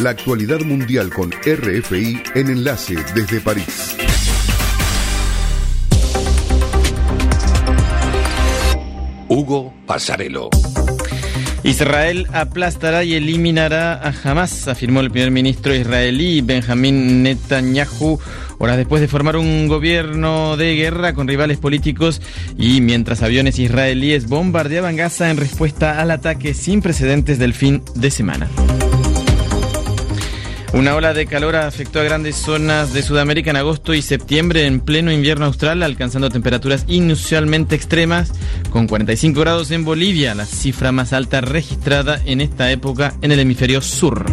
La actualidad mundial con RFI en Enlace desde París. Hugo Passarello. Israel aplastará y eliminará a Hamas, afirmó el primer ministro israelí Benjamín Netanyahu, horas después de formar un gobierno de guerra con rivales políticos y mientras aviones israelíes bombardeaban Gaza en respuesta al ataque sin precedentes del fin de semana. Una ola de calor afectó a grandes zonas de Sudamérica en agosto y septiembre en pleno invierno austral, alcanzando temperaturas inusualmente extremas, con 45 grados en Bolivia, la cifra más alta registrada en esta época en el hemisferio sur.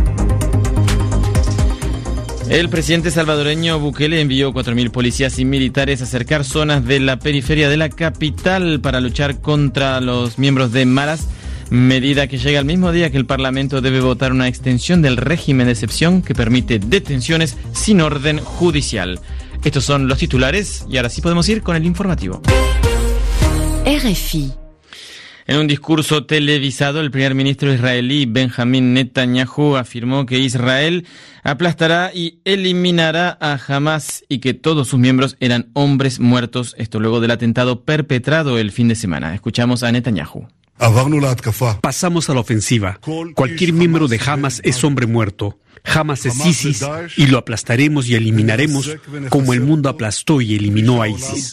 El presidente salvadoreño Bukele envió 4.000 policías y militares a cercar zonas de la periferia de la capital para luchar contra los miembros de maras, medida que llega al mismo día que el Parlamento debe votar una extensión del régimen de excepción que permite detenciones sin orden judicial. Estos son los titulares y ahora sí podemos ir con el informativo. RFI. En un discurso televisado, el primer ministro israelí Benjamín Netanyahu afirmó que Israel aplastará y eliminará a Hamas y que todos sus miembros eran hombres muertos, esto luego del atentado perpetrado el fin de semana. Escuchamos a Netanyahu. Pasamos a la ofensiva. Cualquier miembro de Hamas es hombre muerto. Hamas es ISIS y lo aplastaremos y eliminaremos como el mundo aplastó y eliminó a ISIS.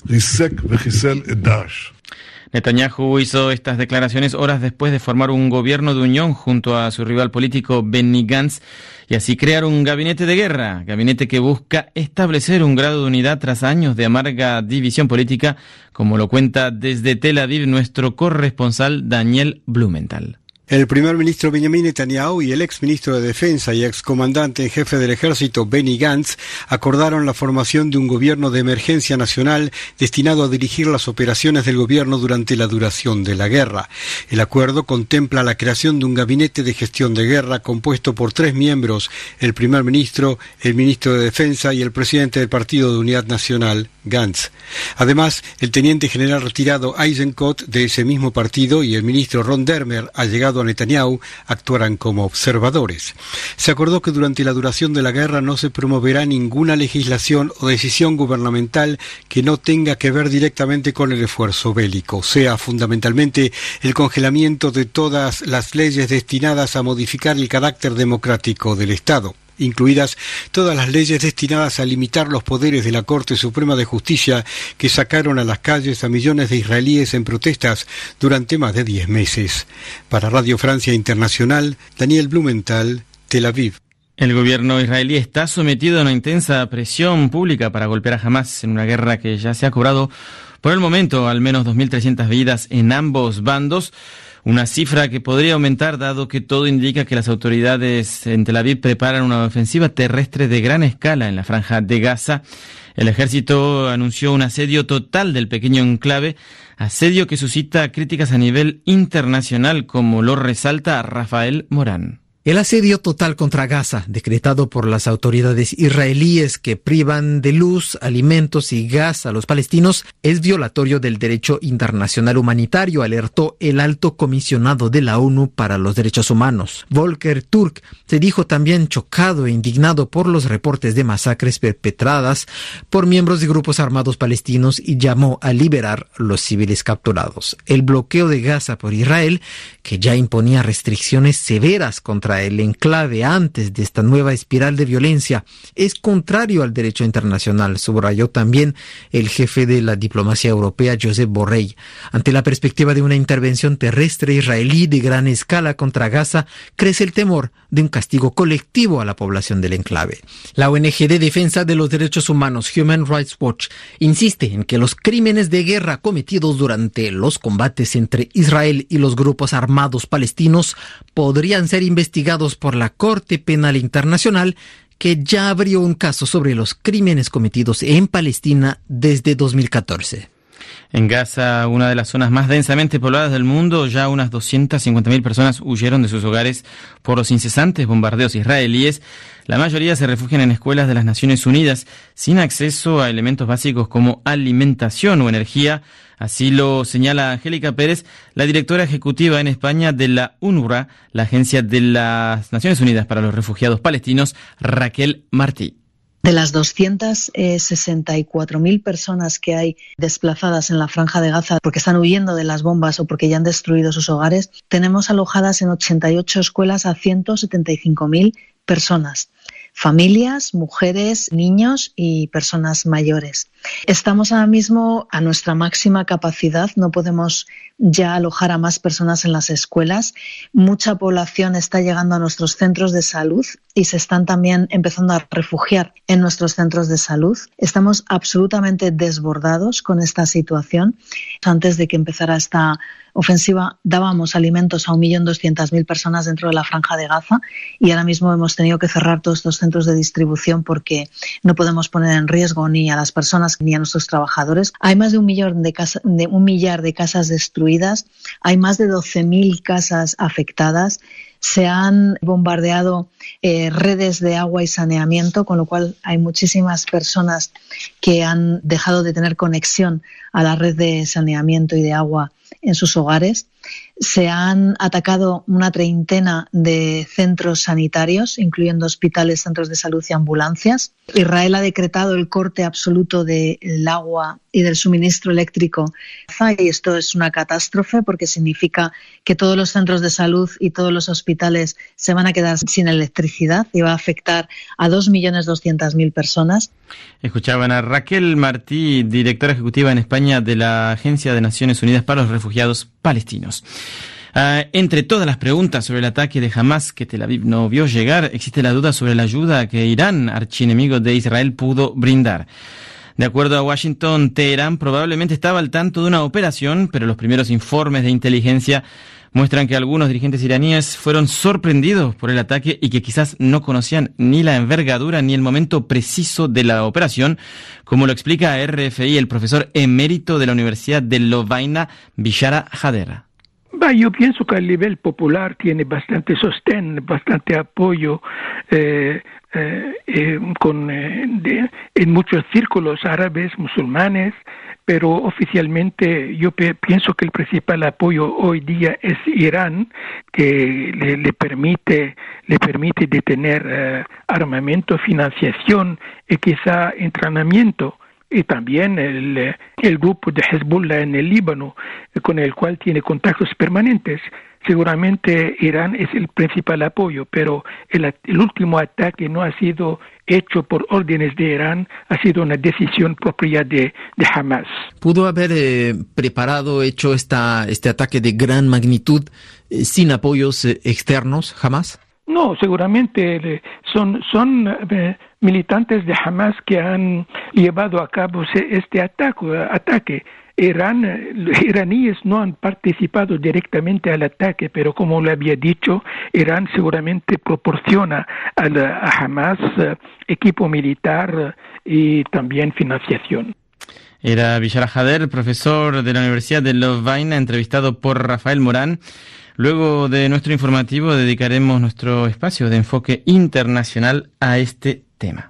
Netanyahu hizo estas declaraciones horas después de formar un gobierno de unión junto a su rival político Benny Gantz y así crear un gabinete de guerra, gabinete que busca establecer un grado de unidad tras años de amarga división política, como lo cuenta desde Tel Aviv nuestro corresponsal Daniel Blumenthal. El primer ministro Benjamin Netanyahu y el exministro de Defensa y excomandante en jefe del ejército Benny Gantz acordaron la formación de un gobierno de emergencia nacional destinado a dirigir las operaciones del gobierno durante la duración de la guerra. El acuerdo contempla la creación de un gabinete de gestión de guerra compuesto por 3 miembros, el primer ministro, el ministro de Defensa y el presidente del Partido de Unidad Nacional, Gantz. Además, el teniente general retirado Eisenkot de ese mismo partido y el ministro Ron Dermer, allegado a Netanyahu, actuarán como observadores. Se acordó que durante la duración de la guerra no se promoverá ninguna legislación o decisión gubernamental que no tenga que ver directamente con el esfuerzo bélico, sea fundamentalmente el congelamiento de todas las leyes destinadas a modificar el carácter democrático del Estado, incluidas todas las leyes destinadas a limitar los poderes de la Corte Suprema de Justicia que sacaron a las calles a millones de israelíes en protestas durante más de 10 meses. Para Radio Francia Internacional, Daniel Blumenthal, Tel Aviv. El gobierno israelí está sometido a una intensa presión pública para golpear a Hamas en una guerra que ya se ha cobrado por el momento al menos 2.300 vidas en ambos bandos. Una cifra que podría aumentar dado que todo indica que las autoridades en Tel Aviv preparan una ofensiva terrestre de gran escala en la franja de Gaza. El ejército anunció un asedio total del pequeño enclave, asedio que suscita críticas a nivel internacional, como lo resalta Rafael Morán. El asedio total contra Gaza, decretado por las autoridades israelíes que privan de luz, alimentos y gas a los palestinos, es violatorio del derecho internacional humanitario, alertó el alto comisionado de la ONU para los Derechos Humanos. Volker Turk se dijo también chocado e indignado por los reportes de masacres perpetradas por miembros de grupos armados palestinos y llamó a liberar los civiles capturados. El bloqueo de Gaza por Israel, que ya imponía restricciones severas contra el enclave antes de esta nueva espiral de violencia, es contrario al derecho internacional, subrayó también el jefe de la diplomacia europea, Josep Borrell. Ante la perspectiva de una intervención terrestre israelí de gran escala contra Gaza, crece el temor de un castigo colectivo a la población del enclave. La ONG de defensa de los derechos humanos, Human Rights Watch, insiste en que los crímenes de guerra cometidos durante los combates entre Israel y los grupos armados palestinos podrían ser investigados por la Corte Penal Internacional, que ya abrió un caso sobre los crímenes cometidos en Palestina desde 2014. En Gaza, una de las zonas más densamente pobladas del mundo, ya unas 250.000 personas huyeron de sus hogares por los incesantes bombardeos israelíes. La mayoría se refugian en escuelas de las Naciones Unidas, sin acceso a elementos básicos como alimentación o energía. Así lo señala Angélica Pérez, la directora ejecutiva en España de la UNRWA, la Agencia de las Naciones Unidas para los Refugiados Palestinos, Raquel Martí. De las 264.000 personas que hay desplazadas en la Franja de Gaza porque están huyendo de las bombas o porque ya han destruido sus hogares, tenemos alojadas en 88 escuelas a 175.000 personas. Familias, mujeres, niños y personas mayores. Estamos ahora mismo a nuestra máxima capacidad, no podemos ya alojar a más personas en las escuelas. Mucha población está llegando a nuestros centros de salud y se están también empezando a refugiar en nuestros centros de salud. Estamos absolutamente desbordados con esta situación. Antes de que empezara esta ofensiva dábamos alimentos a 1.200.000 personas dentro de la Franja de Gaza y ahora mismo hemos tenido que cerrar todos estos centros de distribución porque no podemos poner en riesgo ni a las personas ni a nuestros trabajadores. Hay más de un millar de casas destruidas, hay más de 12.000 casas afectadas. Se han bombardeado redes de agua y saneamiento, con lo cual hay muchísimas personas que han dejado de tener conexión a la red de saneamiento y de agua en sus hogares. Se han atacado una treintena de centros sanitarios, incluyendo hospitales, centros de salud y ambulancias. Israel ha decretado el corte absoluto del agua y del suministro eléctrico. Y esto es una catástrofe porque significa que todos los centros de salud y todos los hospitales se van a quedar sin electricidad y va a afectar a 2.200.000 personas. Escuchaban a Raquel Martí, directora ejecutiva en España de la Agencia de Naciones Unidas para los Refugiados Palestinos. Entre todas las preguntas sobre el ataque de Hamás que Tel Aviv no vio llegar, existe la duda sobre la ayuda que Irán, archienemigo de Israel, pudo brindar. De acuerdo a Washington, Teherán probablemente estaba al tanto de una operación, pero los primeros informes de inteligencia muestran que algunos dirigentes iraníes fueron sorprendidos por el ataque y que quizás no conocían ni la envergadura ni el momento preciso de la operación, como lo explica a RFI el profesor emérito de la Universidad de Lovaina, Bishara Hadera. Yo pienso que a nivel popular tiene bastante sostén, bastante apoyo en muchos círculos árabes, musulmanes, pero oficialmente yo pienso que el principal apoyo hoy día es Irán, que le permite detener armamento, financiación y quizá entrenamiento. Y también el grupo de Hezbollah en el Líbano, con el cual tiene contactos permanentes. Seguramente Irán es el principal apoyo, pero el último ataque no ha sido hecho por órdenes de Irán, ha sido una decisión propia de Hamás. ¿Pudo haber hecho este ataque de gran magnitud sin apoyos externos, Hamás? No, seguramente son militantes de Hamás que han llevado a cabo este ataque. Iraníes no han participado directamente al ataque, pero como le había dicho, Irán seguramente proporciona a Hamás equipo militar y también financiación. Era Bishara Hadera, profesor de la Universidad de Lovaina, entrevistado por Rafael Morán. Luego de nuestro informativo dedicaremos nuestro espacio de enfoque internacional a este tema.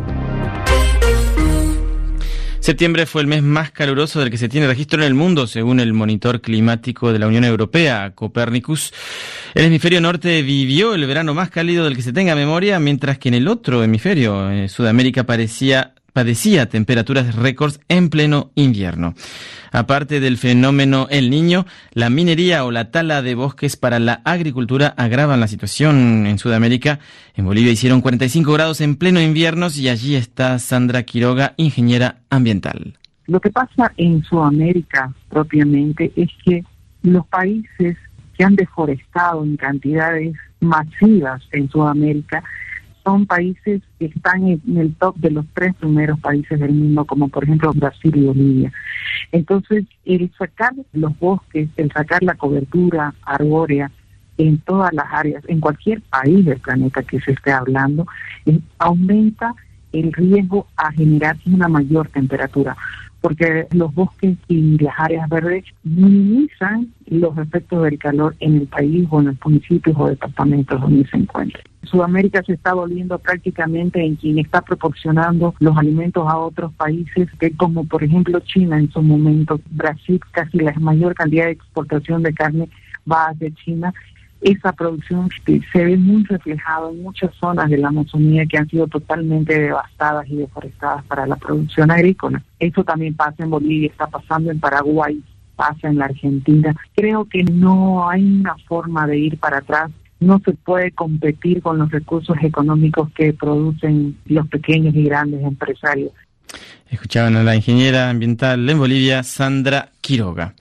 Septiembre fue el mes más caluroso del que se tiene registro en el mundo, según el monitor climático de la Unión Europea, Copernicus. El hemisferio norte vivió el verano más cálido del que se tenga memoria, mientras que en el otro hemisferio, Sudamérica, padecía temperaturas récords en pleno invierno. Aparte del fenómeno El Niño, la minería o la tala de bosques para la agricultura agravan la situación en Sudamérica. En Bolivia hicieron 45 grados en pleno invierno y allí está Sandra Quiroga, ingeniera ambiental. Lo que pasa en Sudamérica propiamente es que los países que han deforestado en cantidades masivas en Sudamérica son países que están en el top de los 3 primeros países del mundo, como por ejemplo Brasil y Bolivia. Entonces, el sacar los bosques, el sacar la cobertura arbórea en todas las áreas, en cualquier país del planeta que se esté hablando, aumenta el riesgo a generar una mayor temperatura. porque los bosques y las áreas verdes minimizan los efectos del calor en el país o en los municipios o departamentos donde se encuentre. Sudamérica se está volviendo prácticamente en quien está proporcionando los alimentos a otros países, que como por ejemplo China en su momento, Brasil, casi la mayor cantidad de exportación de carne va hacia China. Esa producción se ve muy reflejada en muchas zonas de la Amazonía que han sido totalmente devastadas y deforestadas para la producción agrícola. Eso también pasa en Bolivia, está pasando en Paraguay, pasa en la Argentina. Creo que no hay una forma de ir para atrás. No se puede competir con los recursos económicos que producen los pequeños y grandes empresarios. Escuchaban a la ingeniera ambiental en Bolivia, Sandra Quiroga.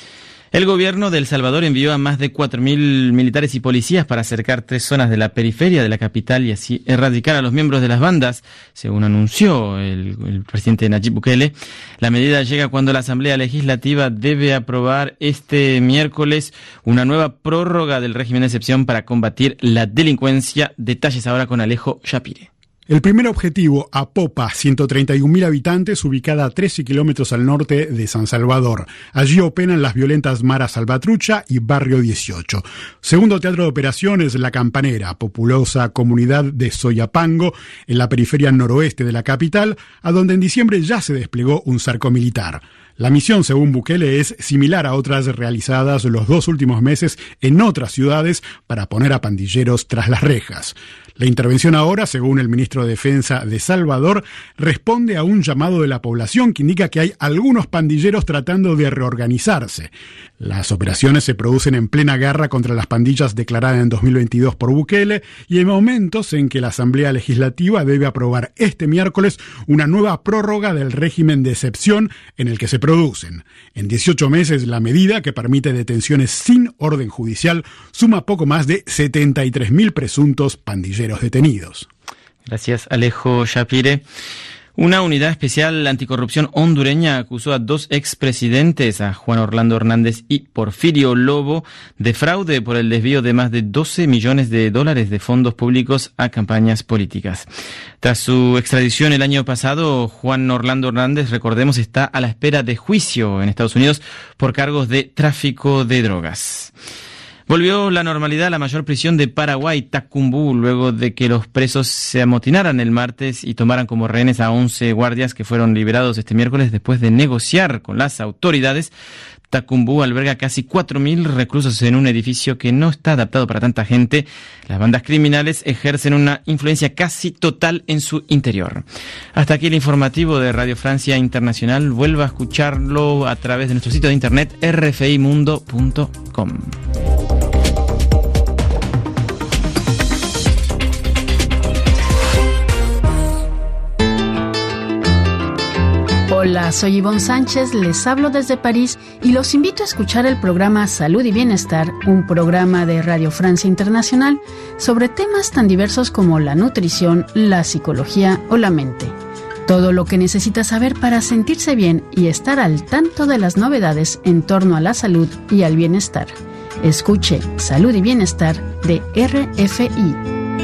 El gobierno de El Salvador envió a más de 4.000 militares y policías para cercar 3 zonas de la periferia de la capital y así erradicar a los miembros de las bandas, según anunció el presidente Nayib Bukele. La medida llega cuando la Asamblea Legislativa debe aprobar este miércoles una nueva prórroga del régimen de excepción para combatir la delincuencia. Detalles ahora con Alejo Shapire. El primer objetivo, Apopa, 131.000 habitantes, ubicada a 13 kilómetros al norte de San Salvador. Allí operan las violentas Mara Salvatrucha y Barrio 18. Segundo teatro de operaciones, La Campanera, populosa comunidad de Soyapango, en la periferia noroeste de la capital, a donde en diciembre ya se desplegó un cerco militar. La misión, según Bukele, es similar a otras realizadas los 2 últimos meses en otras ciudades para poner a pandilleros tras las rejas. La intervención ahora, según el ministro de Defensa de Salvador, responde a un llamado de la población que indica que hay algunos pandilleros tratando de reorganizarse. Las operaciones se producen en plena guerra contra las pandillas declarada en 2022 por Bukele y en momentos en que la Asamblea Legislativa debe aprobar este miércoles una nueva prórroga del régimen de excepción en el que se producen. En 18 meses, la medida, que permite detenciones sin orden judicial, suma poco más de 73.000 presuntos pandilleros detenidos. Gracias, Alejo Shapire. Una unidad especial anticorrupción hondureña acusó a 2 expresidentes, a Juan Orlando Hernández y Porfirio Lobo, de fraude por el desvío de más de $12 millones de fondos públicos a campañas políticas. Tras su extradición el año pasado, Juan Orlando Hernández, recordemos, está a la espera de juicio en Estados Unidos por cargos de tráfico de drogas. Volvió la normalidad a la mayor prisión de Paraguay, Tacumbú, luego de que los presos se amotinaran el martes y tomaran como rehenes a 11 guardias que fueron liberados este miércoles después de negociar con las autoridades. Tacumbú alberga casi 4.000 reclusos en un edificio que no está adaptado para tanta gente. Las bandas criminales ejercen una influencia casi total en su interior. Hasta aquí el informativo de Radio Francia Internacional. Vuelva a escucharlo a través de nuestro sitio de internet rfimundo.com. Hola, soy Ivonne Sánchez, les hablo desde París y los invito a escuchar el programa Salud y Bienestar, un programa de Radio Francia Internacional sobre temas tan diversos como la nutrición, la psicología o la mente. Todo lo que necesita saber para sentirse bien y estar al tanto de las novedades en torno a la salud y al bienestar. Escuche Salud y Bienestar de RFI.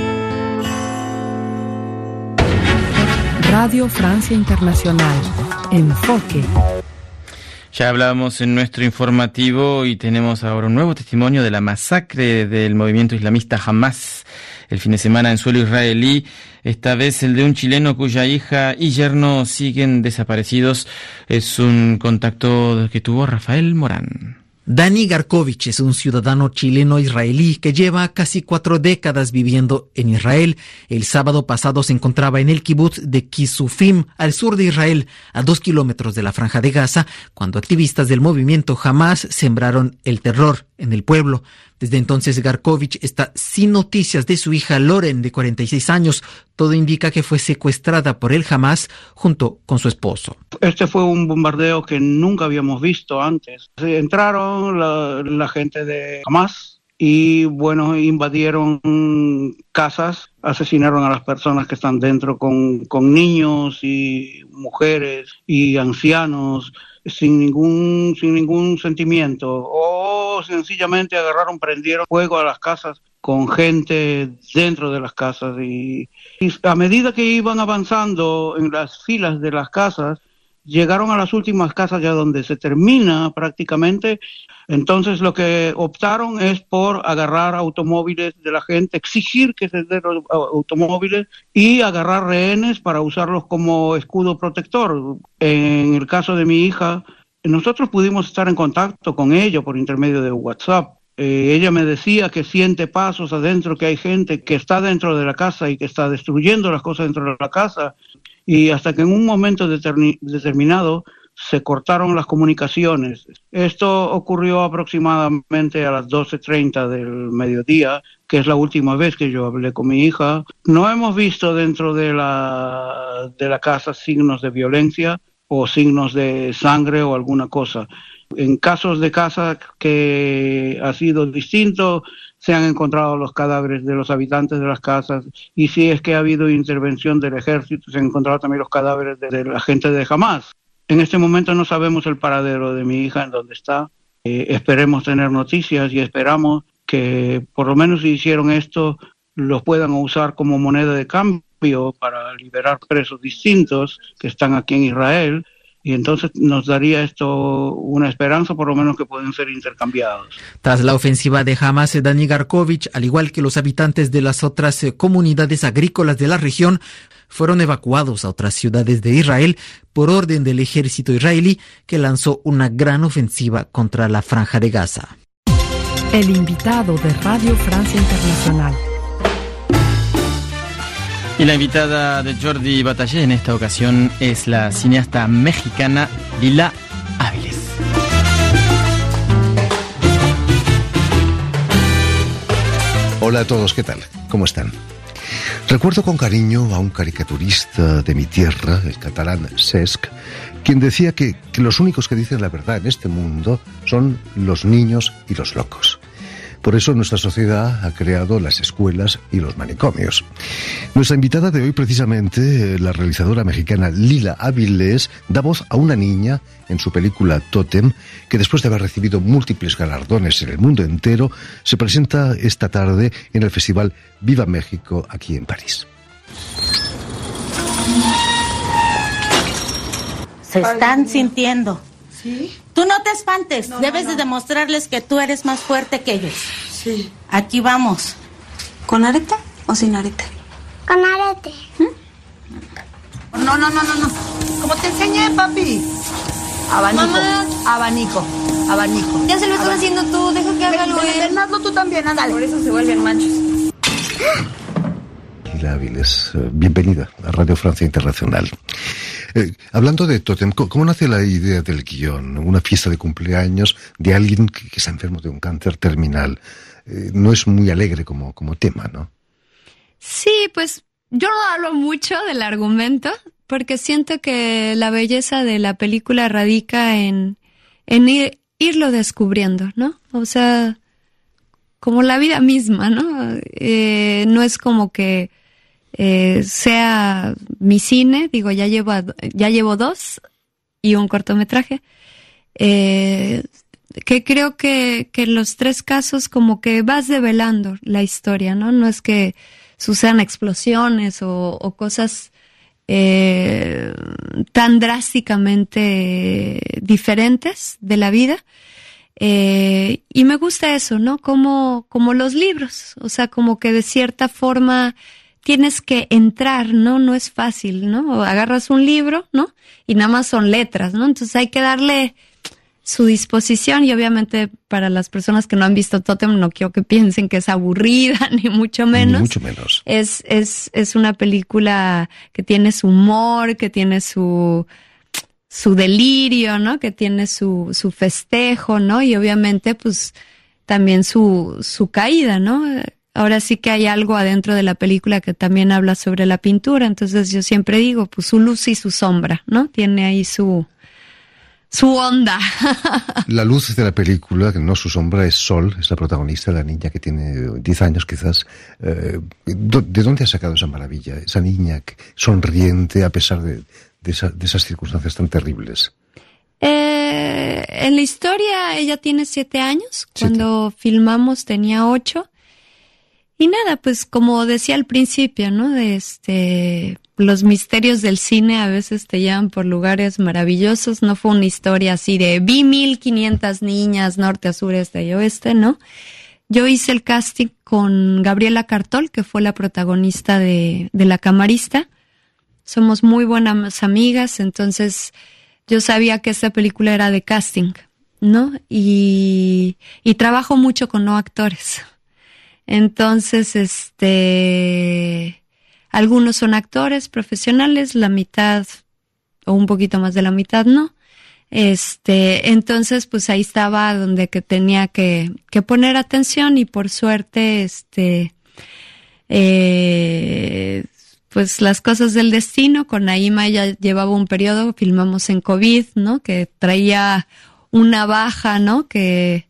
Radio Francia Internacional. Enfoque. Ya hablábamos en nuestro informativo y tenemos ahora un nuevo testimonio de la masacre del movimiento islamista Hamas el fin de semana en suelo israelí, esta vez el de un chileno cuya hija y yerno siguen desaparecidos. Es un contacto que tuvo Rafael Morán. Dani Garkovich es un ciudadano chileno-israelí que lleva casi 4 décadas viviendo en Israel. El sábado pasado se encontraba en el kibutz de Kisufim, al sur de Israel, a 2 kilómetros de la Franja de Gaza, cuando activistas del movimiento Hamas sembraron el terror en el pueblo. Desde entonces Garkovich está sin noticias de su hija Loren, de 46 años. Todo indica que fue secuestrada por el Hamas junto con su esposo. Este fue un bombardeo que nunca habíamos visto antes. Entraron la gente de Hamas y bueno, invadieron casas, asesinaron a las personas que están dentro con niños y mujeres y ancianos sin ningún sentimiento, o sencillamente prendieron fuego a las casas con gente dentro de las casas y a medida que iban avanzando en las filas de las casas llegaron a las últimas casas ya donde se termina prácticamente. Entonces lo que optaron es por agarrar automóviles de la gente, exigir que se den los automóviles y agarrar rehenes para usarlos como escudo protector. En el caso de mi hija, nosotros pudimos estar en contacto con ella por intermedio de WhatsApp. Ella me decía que siente pasos adentro, que hay gente que está dentro de la casa y que está destruyendo las cosas dentro de la casa. Y hasta que en un momento determinado se cortaron las comunicaciones. Esto ocurrió aproximadamente a las 12:30 del mediodía, que es la última vez que yo hablé con mi hija. No hemos visto dentro de la casa signos de violencia o signos de sangre o alguna cosa. En casos de casa que ha sido distinto, se han encontrado los cadáveres de los habitantes de las casas, y si es que ha habido intervención del ejército, se han encontrado también los cadáveres de la gente de Hamas. En este momento no sabemos el paradero de mi hija, en dónde está. Esperemos tener noticias y esperamos que por lo menos si hicieron esto, los puedan usar como moneda de cambio para liberar presos distintos que están aquí en Israel. Y entonces nos daría esto una esperanza, por lo menos, que pueden ser intercambiados. Tras la ofensiva de Hamas, Dani Garkovich, al igual que los habitantes de las otras comunidades agrícolas de la región, fueron evacuados a otras ciudades de Israel por orden del ejército israelí, que lanzó una gran ofensiva contra la Franja de Gaza. El invitado de Radio Francia Internacional. Y la invitada de Jordi Batallé en esta ocasión es la cineasta mexicana Lila Áviles. Hola a todos, ¿qué tal? ¿Cómo están? Recuerdo con cariño a un caricaturista de mi tierra, el catalán Cesc, quien decía que los únicos que dicen la verdad en este mundo son los niños y los locos. Por eso nuestra sociedad ha creado las escuelas y los manicomios. Nuestra invitada de hoy, precisamente, la realizadora mexicana Lila Áviles, da voz a una niña en su película Tótem, que después de haber recibido múltiples galardones en el mundo entero, se presenta esta tarde en el Festival Viva México aquí en París. Se están sintiendo. ¿Sí? Tú no te espantes, debes de demostrarles que tú eres más fuerte que ellos. Sí. Aquí vamos. ¿Con arete o sin arete? Con arete. No. Como te enseñé, papi. Abanico. Mamá. Abanico. Ya se lo estás haciendo tú, deja que haga algo él. Hazlo tú también, ándale. Por eso se vuelven machos. Lila Áviles, bienvenida a Radio Francia Internacional. Hablando de Tótem, ¿cómo nace la idea del guión? Una fiesta de cumpleaños de alguien que está enfermo de un cáncer terminal. No es muy alegre como tema, ¿no? Sí, pues yo no hablo mucho del argumento porque siento que la belleza de la película radica en irlo descubriendo, ¿no? O sea, como la vida misma, ¿no? No es como que sea mi cine, digo, ya llevo 2 y un cortometraje, que creo que en los 3 casos como que vas develando la historia, ¿no? No es que sucedan explosiones o cosas tan drásticamente diferentes de la vida, y me gusta eso, ¿no? Como los libros, o sea, como que de cierta forma tienes que entrar, ¿no? No es fácil, ¿no? Agarras un libro, ¿no? Y nada más son letras, ¿no? Entonces hay que darle su disposición, y obviamente para las personas que no han visto Tótem no quiero que piensen que es aburrida, ni mucho menos. Ni mucho menos. Es una película que tiene su humor, que tiene su delirio, ¿no? Que tiene su festejo, ¿no? Y obviamente pues también su caída, ¿no? Ahora sí que hay algo adentro de la película que también habla sobre la pintura, entonces yo siempre digo, pues su luz y su sombra, ¿no? Tiene ahí su onda. La luz de la película, no su sombra, es Sol, es la protagonista, la niña que tiene 10 años quizás. ¿De dónde ha sacado esa maravilla? Esa niña sonriente a pesar de esas circunstancias tan terribles. En la historia ella tiene 7 años, cuando filmamos tenía 8. Y nada, pues como decía al principio, ¿no? los misterios del cine a veces te llevan por lugares maravillosos. No fue una historia así de vi 1500 niñas, norte a sur, este y oeste, ¿no? Yo hice el casting con Gabriela Cartol, que fue la protagonista de La Camarista. Somos muy buenas amigas, entonces yo sabía que esta película era de casting, ¿no? Y trabajo mucho con no actores. Entonces, algunos son actores profesionales, la mitad o un poquito más de la mitad no. Entonces, pues ahí estaba donde que tenía que poner atención y por suerte, pues las cosas del destino. Con Naima ya llevaba un periodo, filmamos en COVID, ¿no? Que traía una baja, ¿no? Que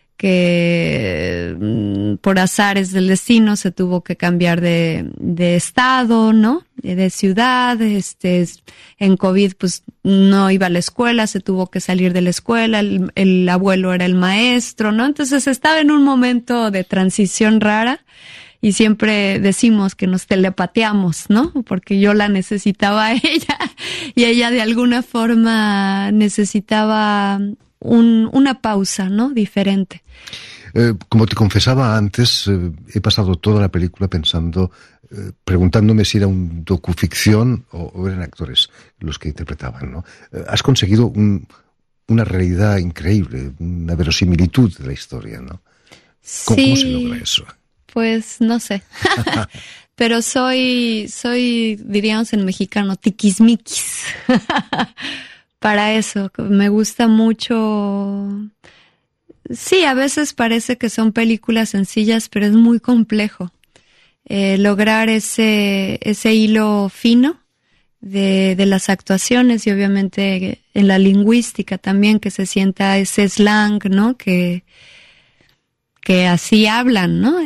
por azares del destino se tuvo que cambiar de estado, ¿no? De ciudad, en COVID pues no iba a la escuela, se tuvo que salir de la escuela, el abuelo era el maestro, ¿no? Entonces estaba en un momento de transición rara y siempre decimos que nos telepateamos, ¿no? Porque yo la necesitaba a ella y ella de alguna forma necesitaba una pausa, ¿no? Diferente. Como te confesaba antes, he pasado toda la película pensando, preguntándome si era un docuficción o eran actores los que interpretaban, ¿no? Has conseguido una realidad increíble, una verosimilitud de la historia, ¿no? ¿Cómo se logra eso? Pues no sé. Pero soy, diríamos en mexicano, tiquismiquis. Para eso, me gusta mucho. Sí, a veces parece que son películas sencillas, pero es muy complejo lograr ese hilo fino de las actuaciones y obviamente en la lingüística también, que se sienta ese slang, ¿no? Que así hablan, ¿no?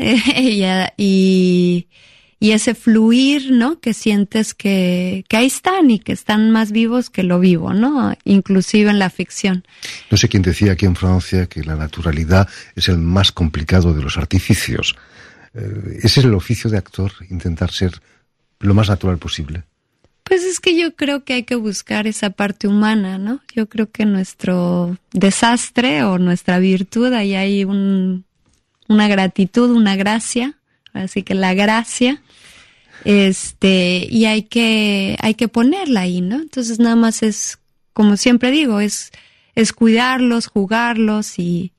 Y ese fluir, ¿no? Que sientes que ahí están y que están más vivos que lo vivo, ¿no? Inclusive en la ficción. No sé quién decía aquí en Francia que la naturalidad es el más complicado de los artificios. ¿Ese es el oficio de actor, intentar ser lo más natural posible? Pues es que yo creo que hay que buscar esa parte humana, ¿no? Yo creo que nuestro desastre o nuestra virtud, ahí hay una gratitud, una gracia. Así que la gracia, y hay que ponerla ahí, ¿no? Entonces nada más es, como siempre digo, es cuidarlos, jugarlos y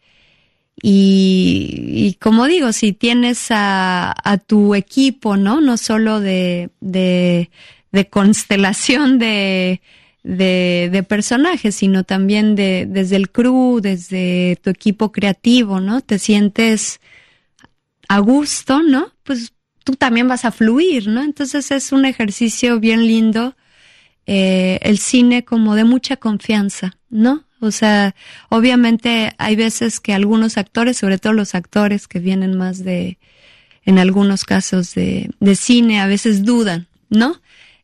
como digo, si tienes a tu equipo, ¿no? No solo de constelación de personajes, sino también desde el crew, desde tu equipo creativo, ¿no? Te sientes a gusto, ¿no? Pues tú también vas a fluir, ¿no? Entonces es un ejercicio bien lindo, el cine como de mucha confianza, ¿no? O sea, obviamente hay veces que algunos actores, sobre todo los actores que vienen más en algunos casos de cine, a veces dudan, ¿no?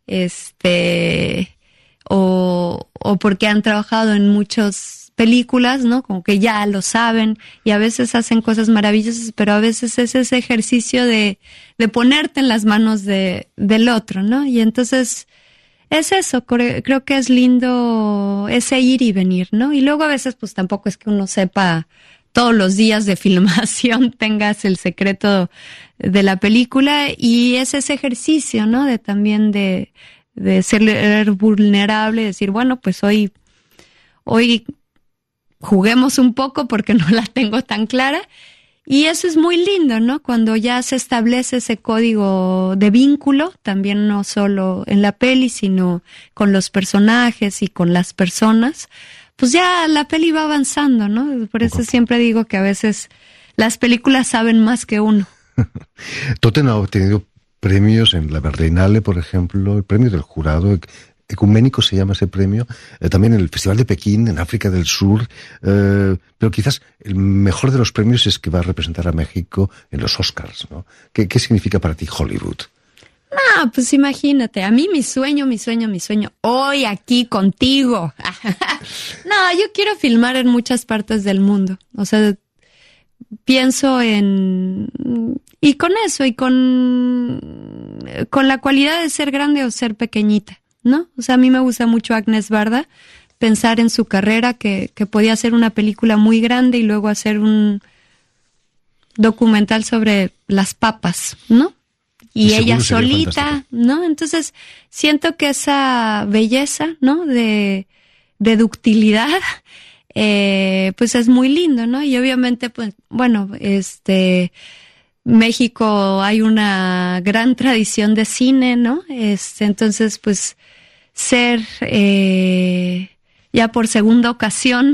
O porque han trabajado en muchas películas, ¿no? Como que ya lo saben y a veces hacen cosas maravillosas, pero a veces es ese ejercicio de ponerte en las manos del otro, ¿no? Y entonces es eso, creo que es lindo ese ir y venir, ¿no? Y luego a veces pues tampoco es que uno sepa todos los días de filmación, tengas el secreto de la película y es ese ejercicio, ¿no? De también de ser vulnerable, decir, bueno, pues hoy juguemos un poco porque no la tengo tan clara. Y eso es muy lindo, ¿no? Cuando ya se establece ese código de vínculo, también no solo en la peli, sino con los personajes y con las personas, pues ya la peli va avanzando, ¿no? Por eso siempre digo que a veces las películas saben más que uno. Totten ha obtenido premios en la Berlinale, por ejemplo, el premio del jurado ecuménico se llama ese premio, también en el Festival de Pekín, en África del Sur, pero quizás el mejor de los premios es que va a representar a México en los Oscars, ¿no? ¿Qué significa para ti Hollywood? No, pues imagínate, a mí mi sueño, hoy aquí contigo. No, yo quiero filmar en muchas partes del mundo, o sea, pienso y con eso, y con la cualidad de ser grande o ser pequeñita, ¿no? O sea, a mí me gusta mucho Agnes Varda, pensar en su carrera que podía hacer una película muy grande y luego hacer un documental sobre las papas, ¿no? Y ella solita, ¿no? Entonces, siento que esa belleza, ¿no? De ductilidad, pues es muy lindo, ¿no? Y obviamente, pues, bueno, México hay una gran tradición de cine, ¿no? Entonces, pues, ser ya por segunda ocasión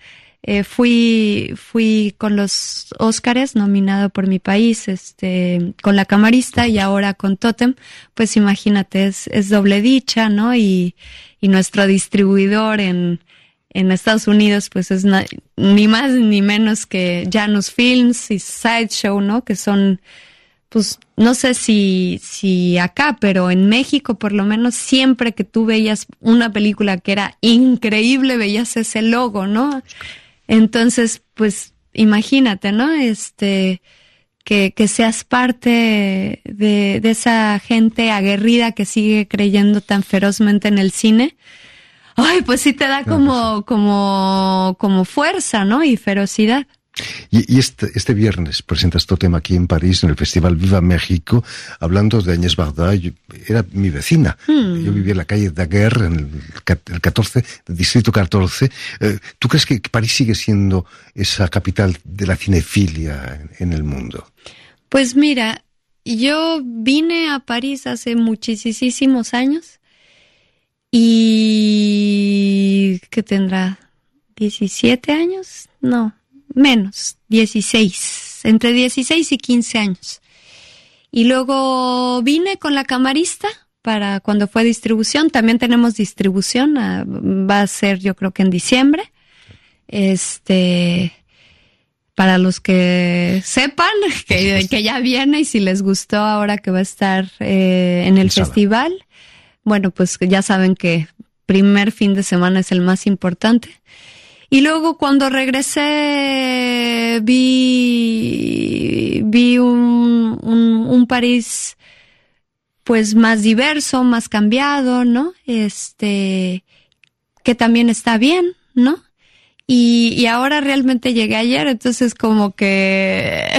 fui con los Óscares, nominado por mi país, con La Camarista y ahora con Totem, pues imagínate, es doble dicha, ¿no? Y nuestro distribuidor en Estados Unidos, pues es ni más ni menos que Janus Films y Sideshow, ¿no? Que son, pues, no sé si acá, pero en México, por lo menos, siempre que tú veías una película que era increíble, veías ese logo, ¿no? Entonces, pues, imagínate, ¿no? Que seas parte de esa gente aguerrida que sigue creyendo tan ferozmente en el cine. Ay, pues sí te da como fuerza, ¿no? Y ferocidad. Y este viernes presentas Totem aquí en París, en el Festival Viva México, hablando de Agnès Varda. Era mi vecina. Yo vivía en la calle Daguerre, en el 14, el distrito 14. ¿Tú crees que París sigue siendo esa capital de la cinefilia en el mundo? Pues mira, yo vine a París hace muchísimos años y... ¿qué tendrá? ¿17 años? No. Menos, 16, entre 16 y 15 años. Y luego vine con La Camarista para cuando fue distribución. También tenemos distribución, va a ser yo creo que en diciembre. Para los que sepan que ya viene y si les gustó ahora que va a estar en el festival. Bueno, pues ya saben que primer fin de semana es el más importante. Y luego cuando regresé vi un París pues más diverso, más cambiado, ¿no? Que también está bien, ¿no? Y ahora realmente llegué ayer, entonces como que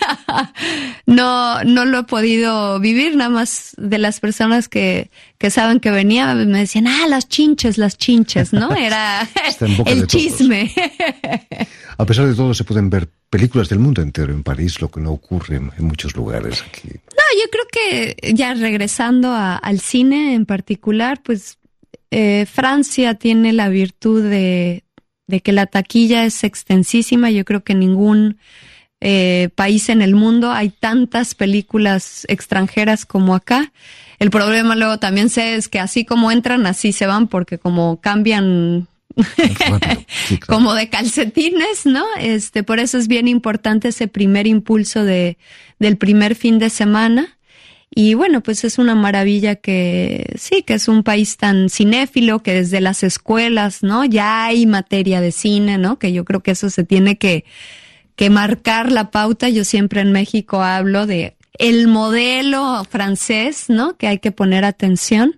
no lo he podido vivir, nada más de las personas que saben que venía me decían, las chinches, ¿no? Era el chisme. A pesar de todo se pueden ver películas del mundo entero en París, lo que no ocurre en muchos lugares aquí. No, yo creo que ya regresando al cine en particular, pues Francia tiene la virtud de que la taquilla es extensísima. Yo creo que en ningún país en el mundo hay tantas películas extranjeras como acá. El problema luego también es que así como entran, así se van, porque como cambian sí, claro, como de calcetines, ¿no? Por eso es bien importante ese primer impulso del primer fin de semana. Y bueno, pues es una maravilla que sí, que es un país tan cinéfilo, que desde las escuelas, ¿no? Ya hay materia de cine, ¿no? Que yo creo que eso se tiene que marcar la pauta. Yo siempre en México hablo de el modelo francés, ¿no? Que hay que poner atención.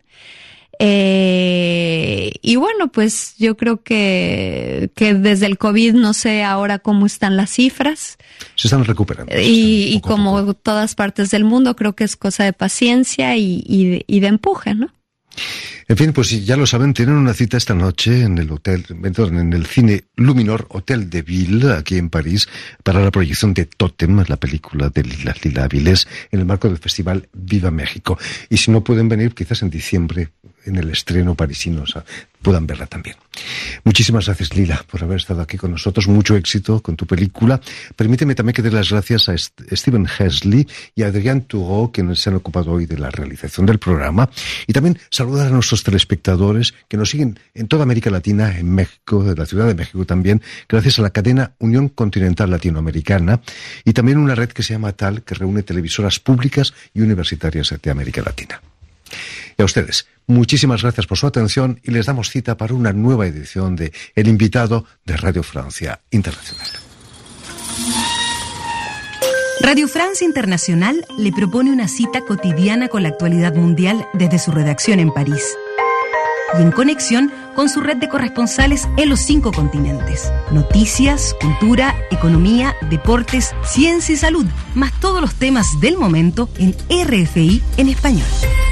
Y bueno, pues yo creo que desde el COVID no sé ahora cómo están las cifras. Se están recuperando. Y como todas partes del mundo, creo que es cosa de paciencia y de empuje, ¿no? En fin, pues ya lo saben, tienen una cita esta noche en el Cine Luminor Hotel de Ville, aquí en París, para la proyección de Totem, la película de Lila Vilés, en el marco del Festival Viva México. Y si no pueden venir, quizás en diciembre, en el estreno parisino, o sea, puedan verla también. Muchísimas gracias, Lila, por haber estado aquí con nosotros. Mucho éxito con tu película. Permíteme también que dé las gracias a Steven Hesley y a Adrián Turó, que se han ocupado hoy de la realización del programa. Y también saludar a nuestros telespectadores que nos siguen en toda América Latina, en México, de la Ciudad de México también, gracias a la cadena Unión Continental Latinoamericana y también una red que se llama TAL, que reúne televisoras públicas y universitarias de América Latina. Y a ustedes, muchísimas gracias por su atención y les damos cita para una nueva edición de El Invitado de Radio Francia Internacional. Radio Francia Internacional le propone una cita cotidiana con la actualidad mundial desde su redacción en París y en conexión con su red de corresponsales en los 5 continentes. Noticias, cultura, economía, deportes, ciencia y salud, más todos los temas del momento en RFI en español.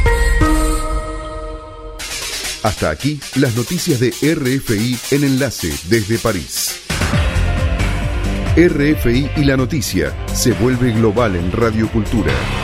Hasta aquí las noticias de RFI en Enlace desde París. RFI y la noticia se vuelve global en Radio Cultura.